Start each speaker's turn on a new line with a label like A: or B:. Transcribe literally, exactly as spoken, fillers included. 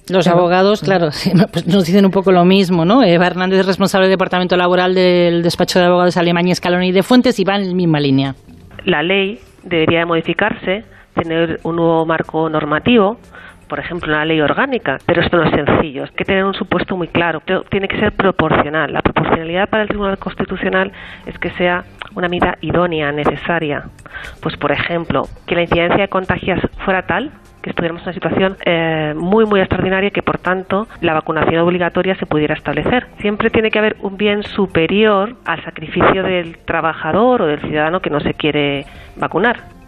A: Los
B: claro.
A: abogados, claro, sí, pues nos dicen un poco lo mismo, ¿no? Eva Hernández es responsable del Departamento Laboral del Despacho de Abogados Alemán y Escalón y de Fuentes y va en la misma línea.
C: La ley debería modificarse, tener un nuevo marco normativo, por ejemplo, una ley orgánica, pero esto no es sencillo, hay que tener un supuesto muy claro, pero tiene que ser proporcional. La proporcionalidad para el Tribunal Constitucional es que sea una medida idónea, necesaria. Pues, por ejemplo, que la incidencia de contagios fuera tal que estuviéramos en una situación eh, muy, muy extraordinaria, que por tanto la vacunación obligatoria se pudiera establecer. Siempre tiene que haber un bien superior al sacrificio del trabajador o del ciudadano que no se quiere vacunar.